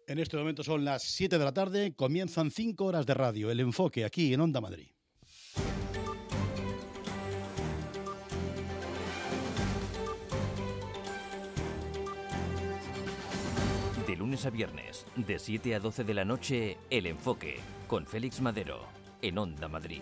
En este momento son las 7 de la tarde, comienzan 5 horas de radio, El Enfoque, aquí en Onda Madrid. De lunes a viernes, de 7 a 12 de la noche, El Enfoque, con Félix Madero, en Onda Madrid.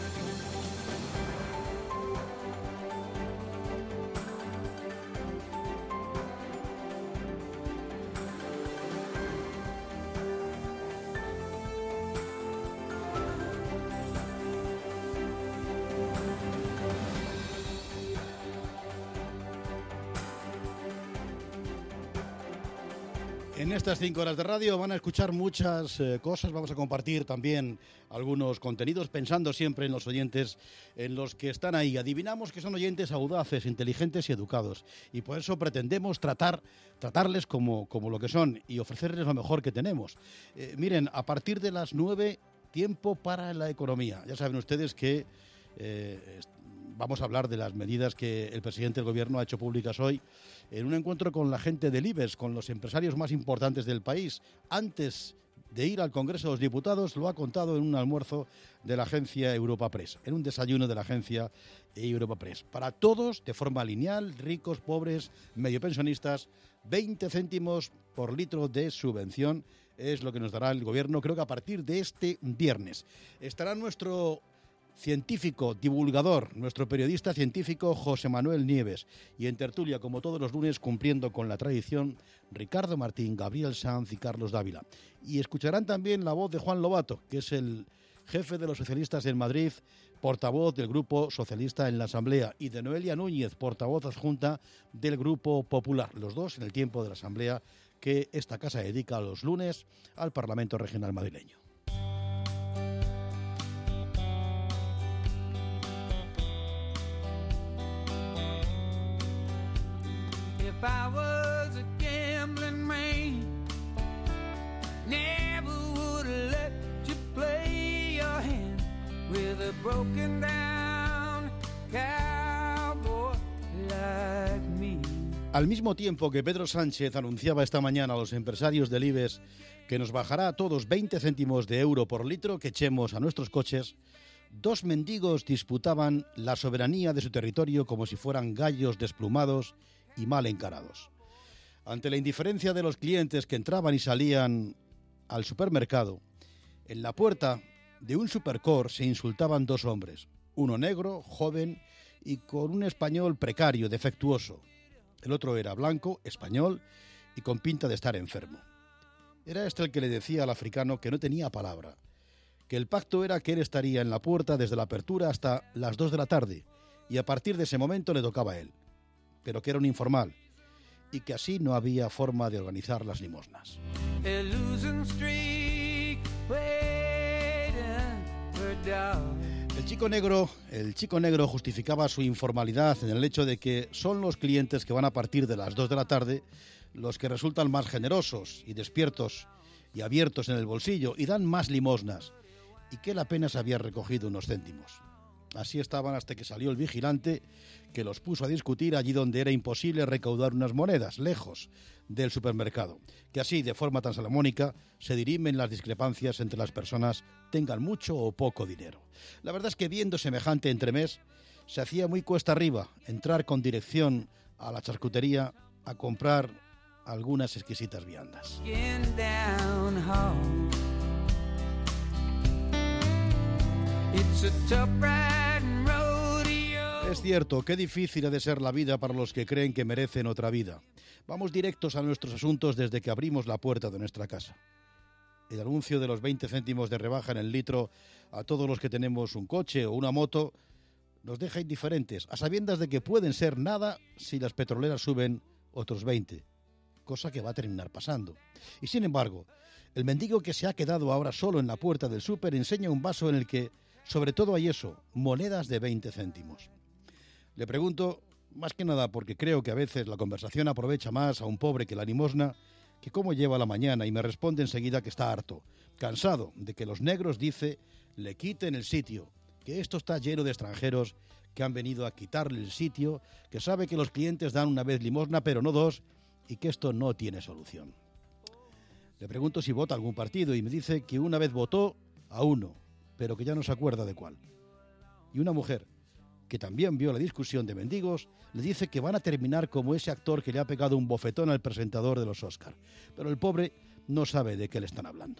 En estas 5 horas de radio van a escuchar muchas cosas, vamos a compartir también algunos contenidos, pensando siempre en los oyentes, en los que están ahí. Adivinamos que son oyentes audaces, inteligentes y educados, y por eso pretendemos tratarles como lo que son y ofrecerles lo mejor que tenemos. Miren, a partir de las 9, tiempo para la economía. Ya saben ustedes que vamos a hablar de las medidas que el presidente del Gobierno ha hecho públicas hoy en un encuentro con la gente del IBEX, con los empresarios más importantes del país. Antes de ir al Congreso de los Diputados, lo ha contado en un almuerzo de la agencia Europa Press, en un desayuno de la agencia Europa Press. Para todos, de forma lineal, ricos, pobres, medio pensionistas, 20 céntimos por litro de subvención es lo que nos dará el Gobierno, creo que a partir de este viernes. Estará nuestro científico, divulgador, nuestro periodista científico José Manuel Nieves, y en tertulia, como todos los lunes, cumpliendo con la tradición, Ricardo Martín, Gabriel Sanz y Carlos Dávila. Y escucharán también la voz de Juan Lobato, que es el jefe de los socialistas en Madrid, portavoz del Grupo Socialista en la Asamblea, y de Noelia Núñez, portavoz adjunta del Grupo Popular, los dos en el tiempo de la Asamblea que esta casa dedica los lunes al Parlamento Regional madrileño. If I was a gambling man, never would let you play your hand with a broken down cowboy like me. Al mismo tiempo que Pedro Sánchez anunciaba esta mañana a los empresarios del IBEX que nos bajará a todos 20 céntimos de euro por litro que echemos a nuestros coches, dos mendigos disputaban la soberanía de su territorio como si fueran gallos desplumados y mal encarados. Ante la indiferencia de los clientes que entraban y salían al supermercado, en la puerta de un Supercor se insultaban dos hombres, uno negro, joven y con un español precario, defectuoso. El otro era blanco, español y con pinta de estar enfermo. Era este el que le decía al africano que no tenía palabra, que el pacto era que él estaría en la puerta desde la apertura hasta las 2 de la tarde y a partir de ese momento le tocaba a él, pero que era un informal y que así no había forma de organizar las limosnas. El chico negro justificaba su informalidad en el hecho de que son los clientes que van a partir de las 2 de la tarde los que resultan más generosos y despiertos y abiertos en el bolsillo y dan más limosnas, y que él apenas había recogido unos céntimos. Así estaban hasta que salió el vigilante, que los puso a discutir allí donde era imposible recaudar unas monedas, lejos del supermercado. Que así, de forma tan salomónica, se dirimen las discrepancias entre las personas, tengan mucho o poco dinero. La verdad es que viendo semejante entremés, se hacía muy cuesta arriba entrar con dirección a la charcutería a comprar algunas exquisitas viandas. Es cierto, qué difícil ha de ser la vida para los que creen que merecen otra vida. Vamos directos a nuestros asuntos desde que abrimos la puerta de nuestra casa. El anuncio de los 20 céntimos de rebaja en el litro a todos los que tenemos un coche o una moto nos deja indiferentes, a sabiendas de que pueden ser nada si las petroleras suben otros 20, cosa que va a terminar pasando. Y sin embargo, el mendigo que se ha quedado ahora solo en la puerta del súper enseña un vaso en el que sobre todo hay eso, monedas de 20 céntimos. Le pregunto, más que nada porque creo que a veces la conversación aprovecha más a un pobre que la limosna, que cómo lleva la mañana, y me responde enseguida que está harto, cansado de que los negros, dice, le quiten el sitio, que esto está lleno de extranjeros que han venido a quitarle el sitio, que sabe que los clientes dan una vez limosna pero no dos, y que esto no tiene solución. Le pregunto si vota algún partido y me dice que una vez votó a uno, pero que ya no se acuerda de cuál. Y una mujer, que también vio la discusión de mendigos, le dice que van a terminar como ese actor que le ha pegado un bofetón al presentador de los Oscar. Pero el pobre no sabe de qué le están hablando.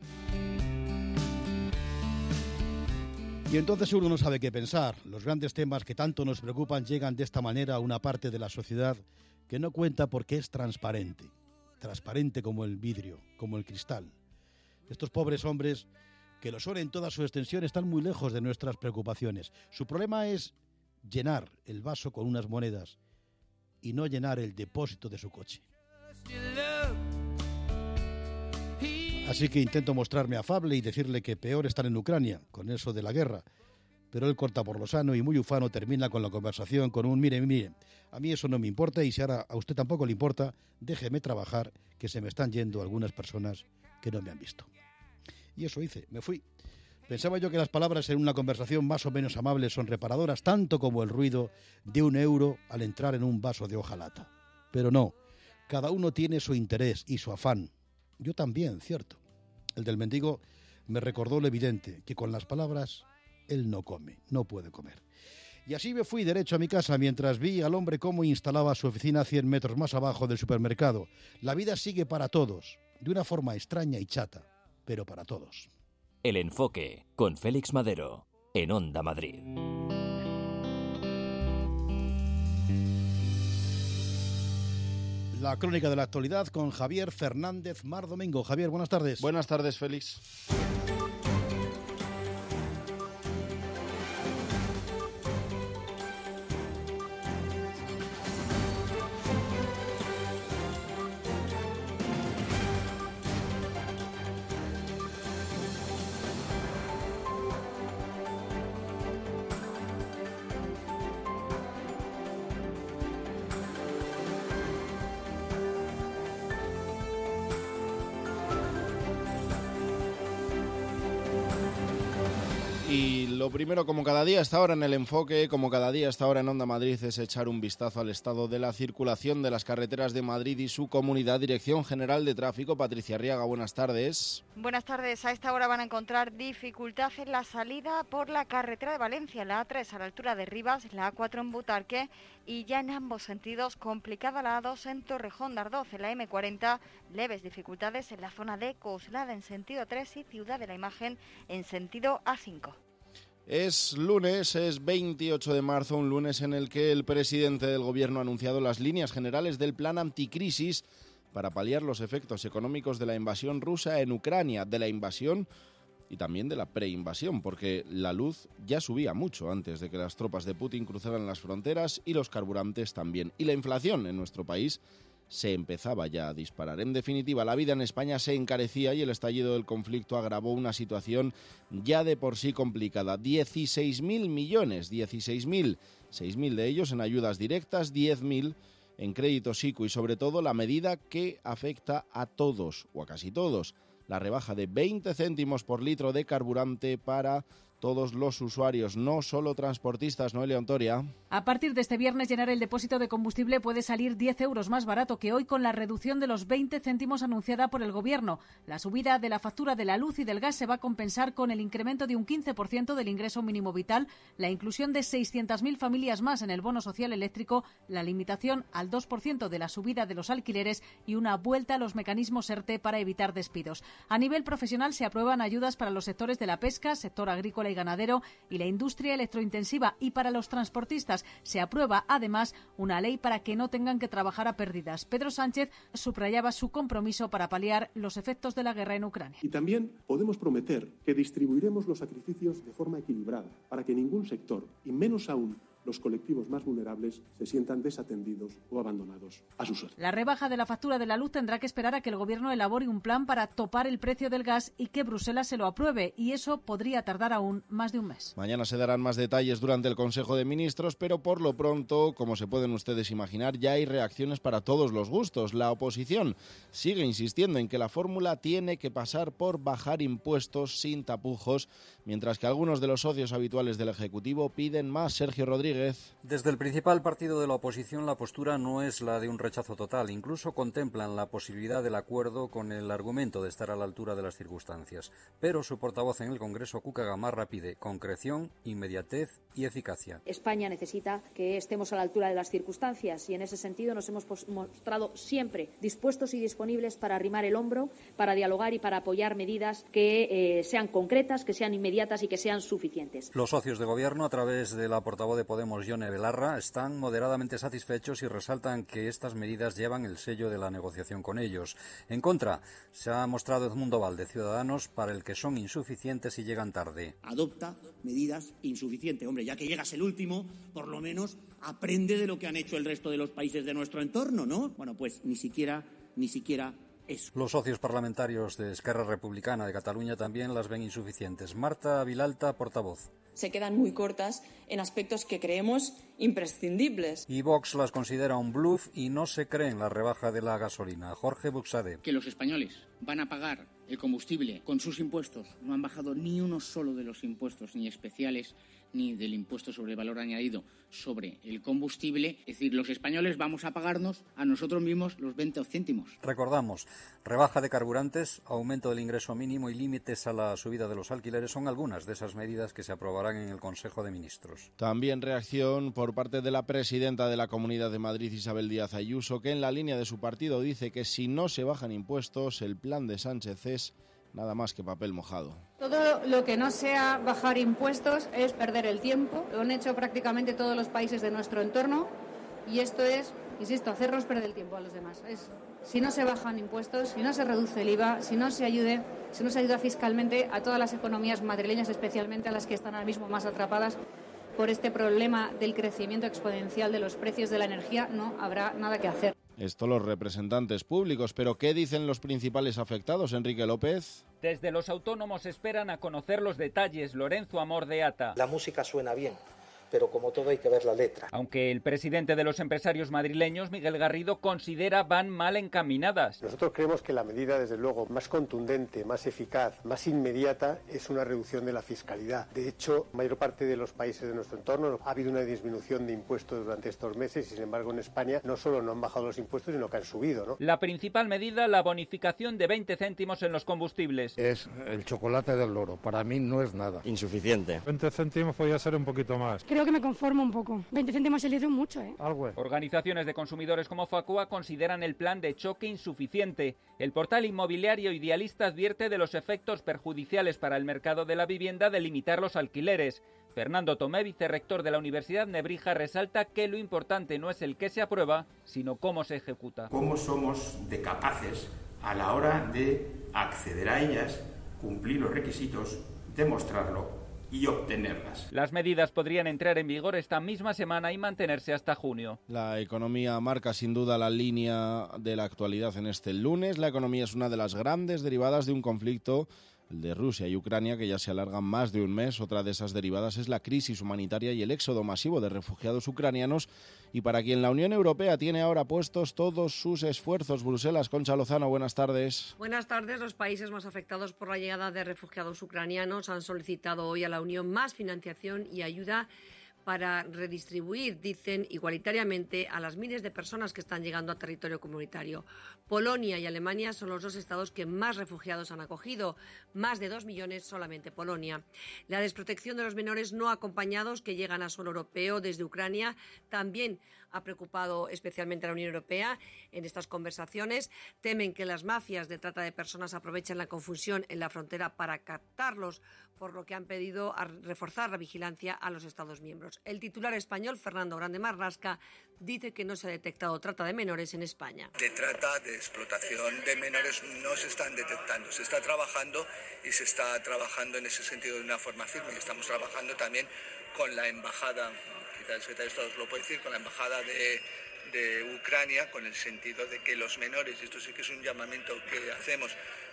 Y entonces uno no sabe qué pensar. Los grandes temas que tanto nos preocupan llegan de esta manera a una parte de la sociedad que no cuenta porque es transparente. Transparente como el vidrio, como el cristal. Estos pobres hombres, que lo son en toda su extensión, están muy lejos de nuestras preocupaciones. Su problema es llenar el vaso con unas monedas y no llenar el depósito de su coche. Así que intento mostrarme afable y decirle que peor están en Ucrania, con eso de la guerra. Pero él corta por lo sano y muy ufano termina con la conversación con un mire, a mí eso no me importa y si ahora a usted tampoco le importa, déjeme trabajar, que se me están yendo algunas personas que no me han visto. Y eso hice, me fui. Pensaba yo que las palabras en una conversación más o menos amable son reparadoras, tanto como el ruido de un euro al entrar en un vaso de hojalata. Pero no, cada uno tiene su interés y su afán. Yo también, cierto. El del mendigo me recordó lo evidente, que con las palabras él no come, no puede comer. Y así me fui derecho a mi casa mientras vi al hombre cómo instalaba su oficina 100 metros más abajo del supermercado. La vida sigue para todos, de una forma extraña y chata, pero para todos. El Enfoque, con Félix Madero, en Onda Madrid. La crónica de la actualidad con Javier Fernández Mar Domingo. Javier, buenas tardes. Buenas tardes, Félix. Y lo primero, como cada día, hasta ahora en El Enfoque, como cada día, hasta ahora en Onda Madrid, es echar un vistazo al estado de la circulación de las carreteras de Madrid y su comunidad. Dirección General de Tráfico, Patricia Arriaga, buenas tardes. Buenas tardes. A esta hora van a encontrar dificultad en la salida por la carretera de Valencia, la A3 a la altura de Rivas, la A4 en Butarque y ya en ambos sentidos complicada la A2 en Torrejón de Ardoz, en la M40, leves dificultades en la zona de Coslada en sentido 3 y Ciudad de la Imagen en sentido A5. Es lunes, es 28 de marzo, un lunes en el que el presidente del Gobierno ha anunciado las líneas generales del plan anticrisis para paliar los efectos económicos de la invasión rusa en Ucrania, de la invasión y también de la preinvasión, porque la luz ya subía mucho antes de que las tropas de Putin cruzaran las fronteras y los carburantes también. Y la inflación en nuestro país se empezaba ya a disparar. En definitiva, la vida en España se encarecía y el estallido del conflicto agravó una situación ya de por sí complicada. 16.000 millones, 16.000, 6.000 de ellos en ayudas directas, 10.000 en créditos ICO y sobre todo la medida que afecta a todos o a casi todos, la rebaja de 20 céntimos por litro de carburante para todos los usuarios, no solo transportistas. Noelia Ontoria. A partir de este viernes, llenar el depósito de combustible puede salir 10 euros más barato que hoy con la reducción de los 20 céntimos anunciada por el Gobierno. La subida de la factura de la luz y del gas se va a compensar con el incremento de un 15% del ingreso mínimo vital, la inclusión de 600.000 familias más en el bono social eléctrico, la limitación al 2% de la subida de los alquileres y una vuelta a los mecanismos ERTE para evitar despidos. A nivel profesional se aprueban ayudas para los sectores de la pesca, sector agrícola y ganadero y la industria electrointensiva, y para los transportistas se aprueba además una ley para que no tengan que trabajar a pérdidas. Pedro Sánchez subrayaba su compromiso para paliar los efectos de la guerra en Ucrania. Y también podemos prometer que distribuiremos los sacrificios de forma equilibrada para que ningún sector, y menos aún los colectivos más vulnerables, se sientan desatendidos o abandonados a su suerte. La rebaja de la factura de la luz tendrá que esperar a que el Gobierno elabore un plan para topar el precio del gas y que Bruselas se lo apruebe, y eso podría tardar aún más de un mes. Mañana se darán más detalles durante el Consejo de Ministros, pero por lo pronto, como se pueden ustedes imaginar, ya hay reacciones para todos los gustos. La oposición sigue insistiendo en que la fórmula tiene que pasar por bajar impuestos sin tapujos, mientras que algunos de los socios habituales del Ejecutivo piden más. Sergio Rodríguez. Rodríguez. Desde el principal partido de la oposición, la postura no es la de un rechazo total. Incluso contemplan la posibilidad del acuerdo con el argumento de estar a la altura de las circunstancias. Pero su portavoz en el Congreso, Cuca Gamarra, pide concreción, inmediatez y eficacia. España necesita que estemos a la altura de las circunstancias y en ese sentido nos hemos mostrado siempre dispuestos y disponibles para arrimar el hombro, para dialogar y para apoyar medidas que sean concretas, que sean inmediatas y que sean suficientes. Los socios de gobierno, a través de la portavoz de Podemos, Yone Belarra, están moderadamente satisfechos y resaltan que estas medidas llevan el sello de la negociación con ellos. En contra, se ha mostrado Edmundo Val, de Ciudadanos, para el que son insuficientes y llegan tarde. Adopta medidas insuficientes. Hombre, ya que llegas el último, por lo menos aprende de lo que han hecho el resto de los países de nuestro entorno, ¿no? Bueno, pues ni siquiera eso. Los socios parlamentarios de Esquerra Republicana de Cataluña también las ven insuficientes. Marta Vilalta, portavoz. Se quedan muy cortas en aspectos que creemos imprescindibles. Y Vox las considera un bluff y no se cree en la rebaja de la gasolina. Jorge Buxade. Que los españoles van a pagar el combustible con sus impuestos. No han bajado ni uno solo de los impuestos, ni especiales, ni del impuesto sobre el valor añadido sobre el combustible. Es decir, los españoles vamos a pagarnos a nosotros mismos los 20 céntimos. Recordamos, rebaja de carburantes, aumento del ingreso mínimo y límites a la subida de los alquileres son algunas de esas medidas que se aprobarán en el Consejo de Ministros. También reacción por parte de la presidenta de la Comunidad de Madrid, Isabel Díaz Ayuso, que en la línea de su partido dice que si no se bajan impuestos, el plan de Sánchez es nada más que papel mojado. Todo lo que no sea bajar impuestos es perder el tiempo. Lo han hecho prácticamente todos los países de nuestro entorno y esto es, insisto, hacernos perder el tiempo a los demás. Si no se bajan impuestos, si no se reduce el IVA, si no se ayuda fiscalmente a todas las economías madrileñas, especialmente a las que están ahora mismo más atrapadas por este problema del crecimiento exponencial de los precios de la energía, no habrá nada que hacer. Esto los representantes públicos, pero ¿qué dicen los principales afectados, Enrique López? Desde los autónomos esperan a conocer los detalles. Lorenzo Amor de Ata. La música suena bien, pero como todo hay que ver la letra. Aunque el presidente de los empresarios madrileños, Miguel Garrido, considera van mal encaminadas. Nosotros creemos que la medida, desde luego, más contundente, más eficaz, más inmediata es una reducción de la fiscalidad. De hecho, la mayor parte de los países de nuestro entorno ha habido una disminución de impuestos durante estos meses y, sin embargo, en España no solo no han bajado los impuestos, sino que han subido, ¿no? La principal medida, la bonificación de 20 céntimos en los combustibles. Es el chocolate del loro. Para mí no es nada. Insuficiente. 20 céntimos podría ser un poquito más. Creo que me conformo un poco. 20 céntimos el litro mucho, ¿eh? Algo. Organizaciones de consumidores como Facua consideran el plan de choque insuficiente. El portal inmobiliario Idealista advierte de los efectos perjudiciales para el mercado de la vivienda de limitar los alquileres. Fernando Tomé, vicerrector de la Universidad Nebrija, resalta que lo importante no es el que se aprueba, sino cómo se ejecuta. ¿Cómo somos de capaces a la hora de acceder a ellas, cumplir los requisitos, demostrarlo y obtenerlas? Las medidas podrían entrar en vigor esta misma semana y mantenerse hasta junio. La economía marca sin duda la línea de la actualidad en este lunes. La economía es una de las grandes derivadas de un conflicto, el de Rusia y Ucrania, que ya se alarga más de un mes. Otra de esas derivadas es la crisis humanitaria y el éxodo masivo de refugiados ucranianos, y para quien la Unión Europea tiene ahora puestos todos sus esfuerzos. Bruselas, Concha Lozano, buenas tardes. Buenas tardes. Los países más afectados por la llegada de refugiados ucranianos han solicitado hoy a la Unión más financiación y ayuda para redistribuir, dicen, igualitariamente a las miles de personas que están llegando a territorio comunitario. Polonia y Alemania son los dos estados que más refugiados han acogido, más de 2 millones solamente Polonia. La desprotección de los menores no acompañados que llegan a suelo europeo desde Ucrania también ha preocupado especialmente a la Unión Europea. En estas conversaciones temen que las mafias de trata de personas aprovechen la confusión en la frontera para captarlos, por lo que han pedido reforzar la vigilancia a los Estados miembros. El titular español, Fernando Grande Marlasca, dice que no se ha detectado trata de menores en España. De trata, de explotación de menores no se están detectando. Se está trabajando y se está trabajando en ese sentido de una forma firme. Estamos trabajando también con la embajada, quizás el secretario de Estado os lo puede decir, con la embajada de Ucrania, con el sentido de que los menores, y esto sí que es un llamamiento que hacemos,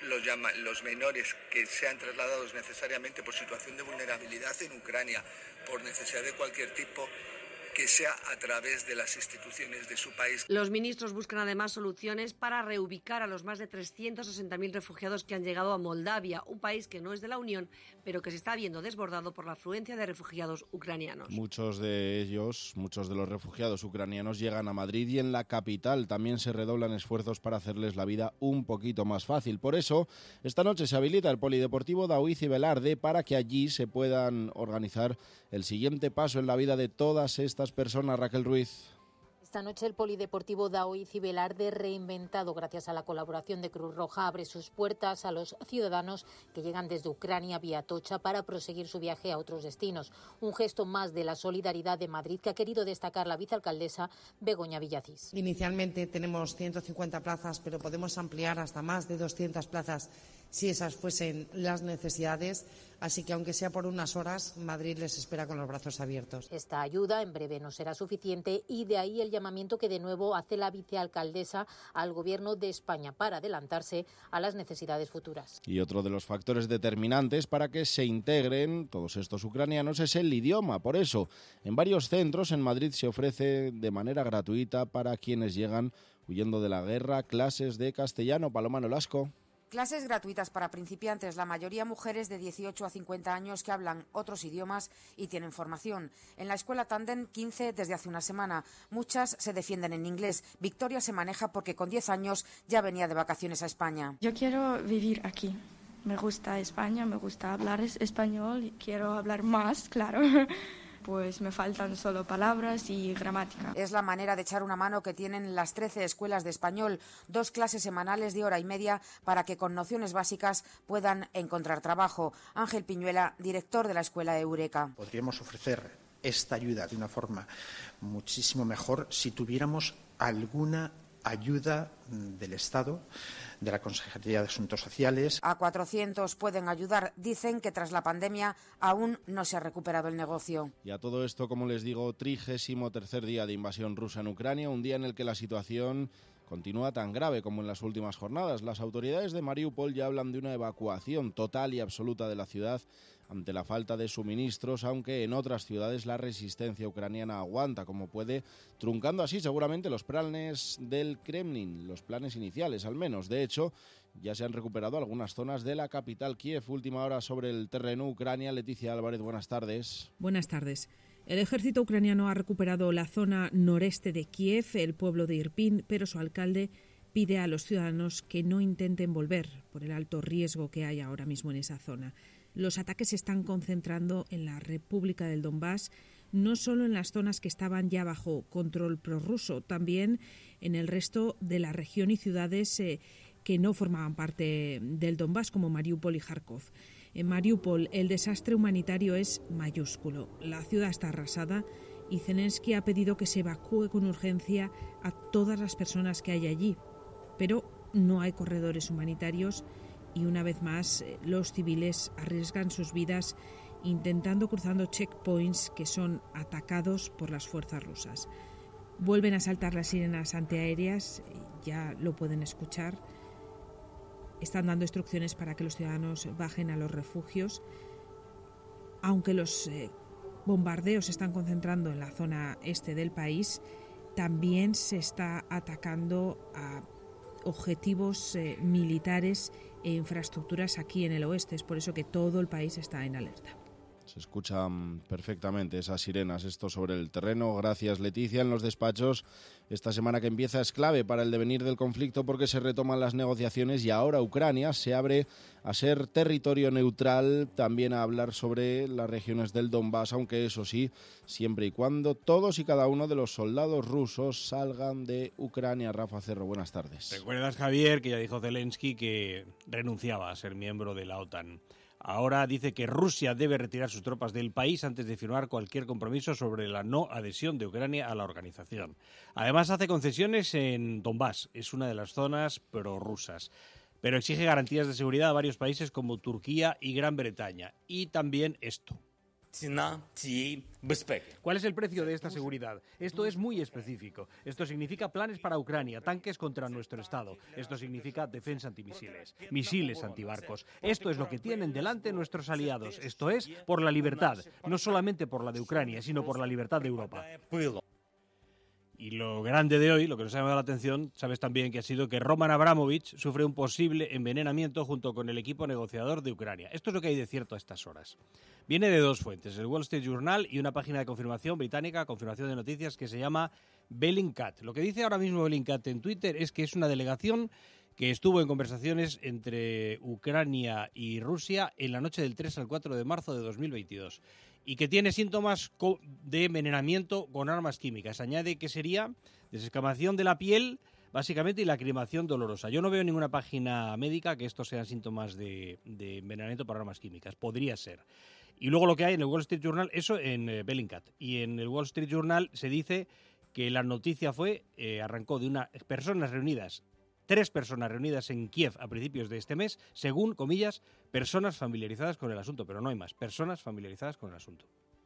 los menores que sean trasladados necesariamente por situación de vulnerabilidad en Ucrania, por necesidad de cualquier tipo, que sea a través de las instituciones de su país. Los ministros buscan además soluciones para reubicar a los más de 360.000 refugiados que han llegado a Moldavia, un país que no es de la Unión, pero que se está viendo desbordado por la afluencia de refugiados ucranianos. Muchos de los refugiados ucranianos llegan a Madrid y en la capital también se redoblan esfuerzos para hacerles la vida un poquito más fácil. Por eso, esta noche se habilita el Polideportivo Daoiz y Velarde para que allí se puedan organizar el siguiente paso en la vida de todas estas personas. Raquel Ruiz. Esta noche el Polideportivo Daoiz y Velarde, reinventado gracias a la colaboración de Cruz Roja, abre sus puertas a los ciudadanos que llegan desde Ucrania vía Atocha para proseguir su viaje a otros destinos. Un gesto más de la solidaridad de Madrid que ha querido destacar la vicealcaldesa Begoña Villacís. Inicialmente tenemos 150 plazas, pero podemos ampliar hasta más de 200 plazas si esas fuesen las necesidades. Así que, aunque sea por unas horas, Madrid les espera con los brazos abiertos. Esta ayuda en breve no será suficiente y de ahí el llamamiento que de nuevo hace la vicealcaldesa al Gobierno de España para adelantarse a las necesidades futuras. Y otro de los factores determinantes para que se integren todos estos ucranianos es el idioma. Por eso, en varios centros en Madrid se ofrece de manera gratuita para quienes llegan huyendo de la guerra clases de castellano. Paloma Nolasco. Clases gratuitas para principiantes, la mayoría mujeres de 18 a 50 años que hablan otros idiomas y tienen formación. En la escuela Tandem, 15 desde hace una semana. Muchas se defienden en inglés. Victoria se maneja porque con 10 años ya venía de vacaciones a España. Yo quiero vivir aquí. Me gusta España, me gusta hablar español y quiero hablar más, claro. Pues me faltan solo palabras y gramática. Es la manera de echar una mano que tienen las 13 escuelas de español, 2 clases semanales de hora y media para que con nociones básicas puedan encontrar trabajo. Ángel Piñuela, director de la escuela Eureka. Podríamos ofrecer esta ayuda de una forma muchísimo mejor si tuviéramos alguna ayuda del Estado, de la Consejería de Asuntos Sociales. A 400 pueden ayudar. Dicen que tras la pandemia aún no se ha recuperado el negocio. Y a todo esto, como les digo, 33º día de invasión rusa en Ucrania, un día en el que la situación continúa tan grave como en las últimas jornadas. Las autoridades de Mariupol ya hablan de una evacuación total y absoluta de la ciudad ante la falta de suministros, aunque en otras ciudades la resistencia ucraniana aguanta como puede, truncando así seguramente los planes del Kremlin, los planes iniciales al menos. De hecho, ya se han recuperado algunas zonas de la capital Kiev. Última hora sobre el terreno Ucrania. Leticia Álvarez, buenas tardes. Buenas tardes. El ejército ucraniano ha recuperado la zona noreste de Kiev, el pueblo de Irpin, pero su alcalde pide a los ciudadanos que no intenten volver por el alto riesgo que hay ahora mismo en esa zona. Los ataques se están concentrando en la República del Donbass, no solo en las zonas que estaban ya bajo control prorruso, también en el resto de la región y ciudades que no formaban parte del Donbass, como Mariupol y Kharkov. En Mariupol el desastre humanitario es mayúsculo. La ciudad está arrasada y Zelensky ha pedido que se evacúe con urgencia a todas las personas que hay allí. Pero no hay corredores humanitarios y una vez más los civiles arriesgan sus vidas cruzando checkpoints que son atacados por las fuerzas rusas. Vuelven a saltar las sirenas antiaéreas, ya lo pueden escuchar. Están dando instrucciones para que los ciudadanos bajen a los refugios. Aunque los bombardeos se están concentrando en la zona este del país, también se está atacando a objetivos militares e infraestructuras aquí en el oeste. Es por eso que todo el país está en alerta. Se escuchan perfectamente esas sirenas, esto sobre el terreno. Gracias, Leticia. En los despachos, esta semana que empieza es clave para el devenir del conflicto porque se retoman las negociaciones y ahora Ucrania se abre a ser territorio neutral, también a hablar sobre las regiones del Donbass, aunque eso sí, siempre y cuando todos y cada uno de los soldados rusos salgan de Ucrania. Rafa Cerro, buenas tardes. ¿Recuerdas, Javier, que ya dijo Zelensky que renunciaba a ser miembro de la OTAN? Ahora dice que Rusia debe retirar sus tropas del país antes de firmar cualquier compromiso sobre la no adhesión de Ucrania a la organización. Además, hace concesiones en Donbass, es una de las zonas prorrusas, pero exige garantías de seguridad a varios países como Turquía y Gran Bretaña. Y también esto. ¿Cuál es el precio de esta seguridad? Esto es muy específico. Esto significa planes para Ucrania, tanques contra nuestro Estado. Esto significa defensa antimisiles, misiles antibarcos. Esto es lo que tienen delante nuestros aliados. Esto es por la libertad, no solamente por la de Ucrania, sino por la libertad de Europa. Y lo grande de hoy, lo que nos ha llamado la atención, sabes también que ha sido que Roman Abramovich sufre un posible envenenamiento junto con el equipo negociador de Ucrania. Esto es lo que hay de cierto a estas horas. Viene de dos fuentes, el Wall Street Journal y una página de confirmación británica, confirmación de noticias, que se llama Bellingcat. Lo que dice ahora mismo Bellingcat en Twitter es que es una delegación que estuvo en conversaciones entre Ucrania y Rusia en la noche del 3 al 4 de marzo de 2022 y que tiene síntomas de envenenamiento con armas químicas. Añade que sería desescamación de la piel, básicamente, y lacrimación dolorosa. Yo no veo en ninguna página médica que estos sean síntomas de envenenamiento por armas químicas. Podría ser. Y luego lo que hay en el Wall Street Journal, eso en Bellingcat. Y en el Wall Street Journal se dice que la noticia arrancó de tres personas reunidas en Kiev a principios de este mes, según, comillas, personas familiarizadas con el asunto, pero no hay más, personas familiarizadas con el asunto.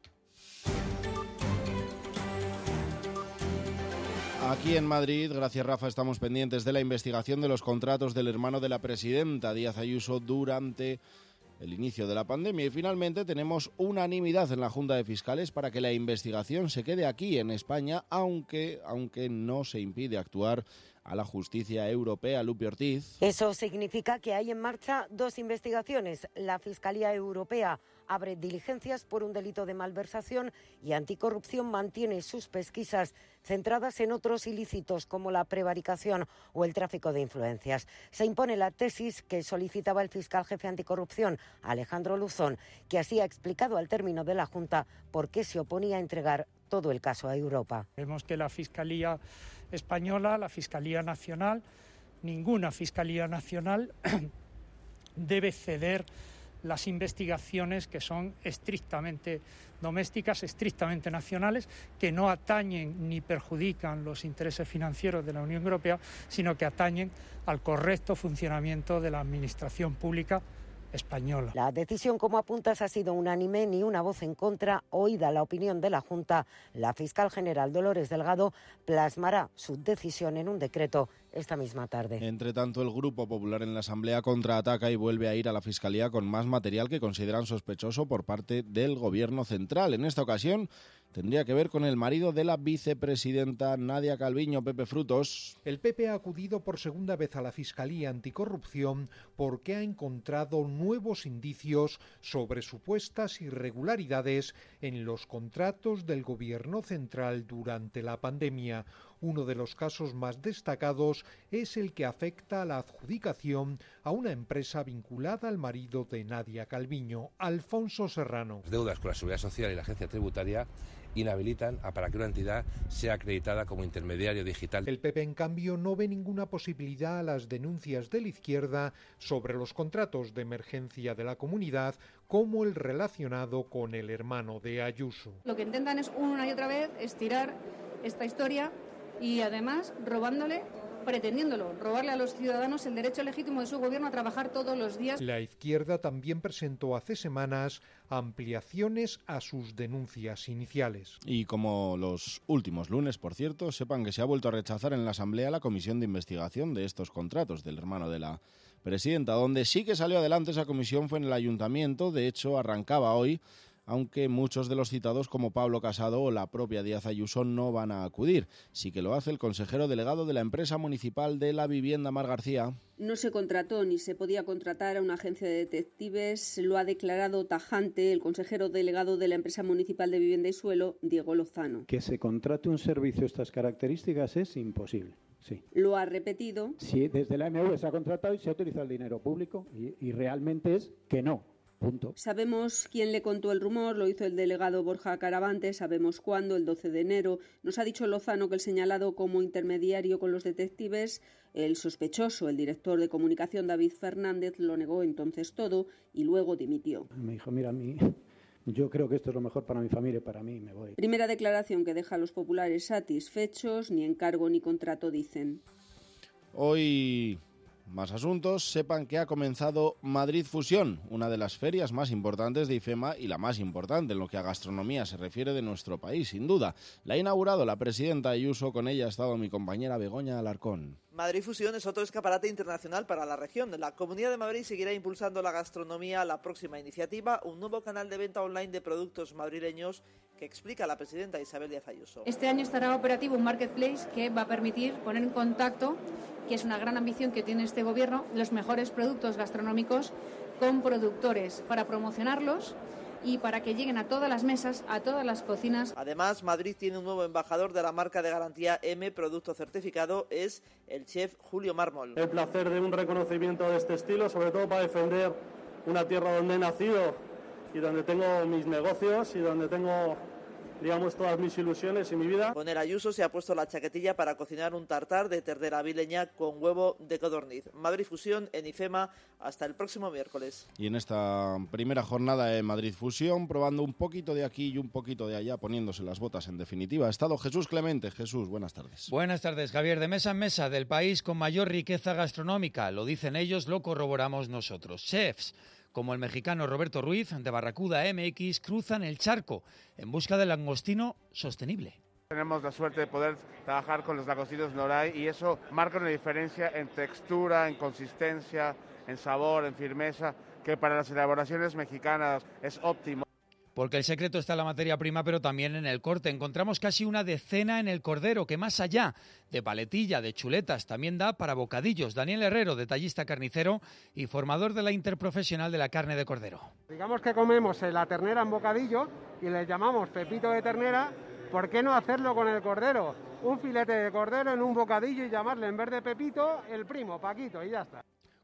Aquí en Madrid, gracias Rafa, estamos pendientes de la investigación de los contratos del hermano de la presidenta, Díaz Ayuso, durante el inicio de la pandemia. Y finalmente tenemos unanimidad en la Junta de Fiscales para que la investigación se quede aquí en España, aunque no se impide actuar a la justicia europea. Lupi Ortiz. Eso significa que hay en marcha dos investigaciones. La Fiscalía Europea abre diligencias por un delito de malversación y Anticorrupción mantiene sus pesquisas centradas en otros ilícitos como la prevaricación o el tráfico de influencias. Se impone la tesis que solicitaba el fiscal jefe anticorrupción, Alejandro Luzón, que así ha explicado al término de la Junta por qué se oponía a entregar todo el caso a Europa. Vemos que la Fiscalía española, la Fiscalía Nacional, ninguna Fiscalía Nacional debe ceder las investigaciones que son estrictamente domésticas, estrictamente nacionales, que no atañen ni perjudican los intereses financieros de la Unión Europea, sino que atañen al correcto funcionamiento de la administración pública española. La decisión, como apuntas, ha sido unánime, ni una voz en contra. Oída la opinión de la Junta, la fiscal general Dolores Delgado plasmará su decisión en un decreto esta misma tarde. Entre tanto, el Grupo Popular en la Asamblea contraataca y vuelve a ir a la Fiscalía con más material que consideran sospechoso por parte del Gobierno central. En esta ocasión tendría que ver con el marido de la vicepresidenta Nadia Calviño. Pepe Frutos. El PP ha acudido por segunda vez a la Fiscalía Anticorrupción porque ha encontrado nuevos indicios sobre supuestas irregularidades en los contratos del Gobierno central durante la pandemia. Uno de los casos más destacados es el que afecta a la adjudicación a una empresa vinculada al marido de Nadia Calviño, Alfonso Serrano. Las deudas con la Seguridad Social y la Agencia Tributaria inhabilitan para que una entidad sea acreditada como intermediario digital. El PP, en cambio, no ve ninguna posibilidad a las denuncias de la izquierda sobre los contratos de emergencia de la comunidad, como el relacionado con el hermano de Ayuso. Lo que intentan es una y otra vez estirar esta historia y además robarle a los ciudadanos el derecho legítimo de su gobierno a trabajar todos los días. La izquierda también presentó hace semanas ampliaciones a sus denuncias iniciales. Y como los últimos lunes, por cierto, sepan que se ha vuelto a rechazar en la Asamblea la comisión de investigación de estos contratos del hermano de la presidenta. Donde sí que salió adelante esa comisión fue en el Ayuntamiento. De hecho, arrancaba hoy, aunque muchos de los citados como Pablo Casado o la propia Díaz Ayuso no van a acudir. Sí que lo hace el consejero delegado de la empresa municipal de la vivienda, Mar García. No se contrató ni se podía contratar a una agencia de detectives, lo ha declarado tajante el consejero delegado de la empresa municipal de vivienda y suelo, Diego Lozano. Que se contrate un servicio de estas características es imposible. Sí. Lo ha repetido. Sí, desde la AMV se ha contratado y se ha utilizado el dinero público y realmente es que no. Punto. Sabemos quién le contó el rumor, lo hizo el delegado Borja Caravante, sabemos cuándo, el 12 de enero. Nos ha dicho Lozano que el señalado como intermediario con los detectives, el sospechoso, el director de comunicación David Fernández, lo negó entonces todo y luego dimitió. Me dijo, mira, yo creo que esto es lo mejor para mi familia y para mí, me voy. Primera declaración que deja a los populares satisfechos, ni encargo ni contrato dicen. Hoy Más asuntos, sepan que ha comenzado Madrid Fusión, una de las ferias más importantes de IFEMA y la más importante en lo que a gastronomía se refiere de nuestro país, sin duda. La ha inaugurado la presidenta Ayuso, con ella ha estado mi compañera Begoña Alarcón. Madrid Fusión es otro escaparate internacional para la región. La Comunidad de Madrid seguirá impulsando la gastronomía. La próxima iniciativa, un nuevo canal de venta online de productos madrileños, que explica la presidenta Isabel Díaz Ayuso. Este año estará operativo un marketplace que va a permitir poner en contacto, que es una gran ambición que tiene este gobierno, los mejores productos gastronómicos con productores para promocionarlos y para que lleguen a todas las mesas, a todas las cocinas. Además, Madrid tiene un nuevo embajador de la marca de garantía M, producto certificado, es el chef Julio Mármol. El placer de un reconocimiento de este estilo, sobre todo para defender una tierra donde he nacido y donde tengo mis negocios y donde tengo, digamos, todas mis ilusiones y mi vida. Con el Ayuso se ha puesto la chaquetilla para cocinar un tartar de ternera avileña con huevo de codorniz. Madrid Fusión en IFEMA hasta el próximo miércoles. Y en esta primera jornada de Madrid Fusión, probando un poquito de aquí y un poquito de allá, poniéndose las botas en definitiva, ha estado Jesús Clemente. Jesús, buenas tardes. Buenas tardes, Javier. De mesa en mesa, del país con mayor riqueza gastronómica. Lo dicen ellos, lo corroboramos nosotros. Chefs como el mexicano Roberto Ruiz, de Barracuda MX, cruzan el charco en busca del langostino sostenible. Tenemos la suerte de poder trabajar con los langostinos Noray y eso marca una diferencia en textura, en consistencia, en sabor, en firmeza, que para las elaboraciones mexicanas es óptimo. Porque el secreto está en la materia prima, pero también en el corte. Encontramos casi una decena en el cordero, que más allá de paletilla, de chuletas, también da para bocadillos. Daniel Herrero, detallista carnicero y formador de la Interprofesional de la Carne de Cordero. Digamos que comemos la ternera en bocadillo y le llamamos pepito de ternera. ¿Por qué no hacerlo con el cordero? Un filete de cordero en un bocadillo y llamarle, en vez de Pepito, el primo, Paquito, y ya está.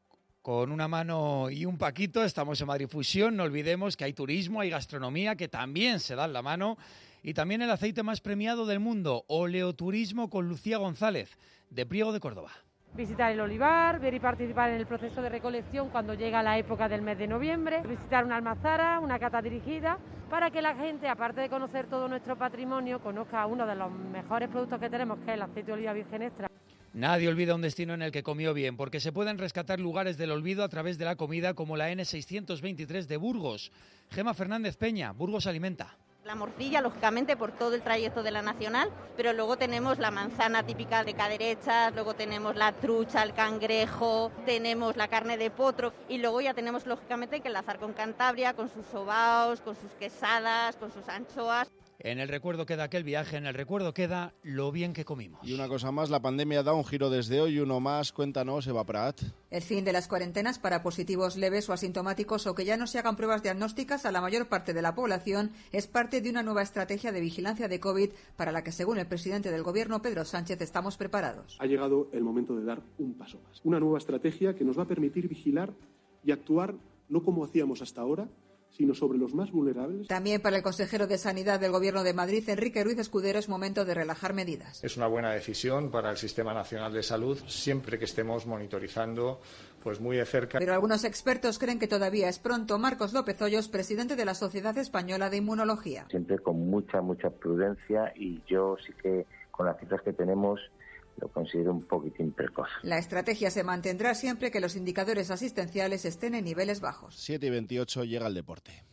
Con una mano y un paquito estamos en Madrid Fusión. No olvidemos que hay turismo, hay gastronomía, que también se dan la mano. Y también el aceite más premiado del mundo, Oleoturismo, con Lucía González, de Priego de Córdoba. Visitar el olivar, ver y participar en el proceso de recolección cuando llega la época del mes de noviembre. Visitar una almazara, una cata dirigida, para que la gente, aparte de conocer todo nuestro patrimonio, conozca uno de los mejores productos que tenemos, que es el aceite de oliva virgen extra. Nadie olvida un destino en el que comió bien, porque se pueden rescatar lugares del olvido a través de la comida, como la N623 de Burgos. Gema Fernández Peña, Burgos Alimenta. La morcilla, lógicamente, por todo el trayecto de la Nacional, pero luego tenemos la manzana típica de Caderechas, luego tenemos la trucha, el cangrejo, tenemos la carne de potro y luego ya tenemos, lógicamente, que enlazar con Cantabria, con sus sobaos, con sus quesadas, con sus anchoas. En el recuerdo queda aquel viaje, en el recuerdo queda lo bien que comimos. Y una cosa más, la pandemia da un giro desde hoy, uno más. Cuéntanos, Eva Prat. El fin de las cuarentenas para positivos leves o asintomáticos o que ya no se hagan pruebas diagnósticas a la mayor parte de la población es parte de una nueva estrategia de vigilancia de COVID para la que, según el presidente del Gobierno, Pedro Sánchez, estamos preparados. Ha llegado el momento de dar un paso más. Una nueva estrategia que nos va a permitir vigilar y actuar no como hacíamos hasta ahora, sino sobre los más vulnerables. También para el consejero de Sanidad del Gobierno de Madrid, Enrique Ruiz Escudero, es momento de relajar medidas. Es una buena decisión para el Sistema Nacional de Salud, siempre que estemos monitorizando pues muy de cerca. Pero algunos expertos creen que todavía es pronto. Marcos López Hoyos, presidente de la Sociedad Española de Inmunología. Siempre con mucha prudencia y yo sí que con las cifras que tenemos lo considero un poquitín precoz. La estrategia se mantendrá siempre que los indicadores asistenciales estén en niveles bajos. 7:28 llega el deporte.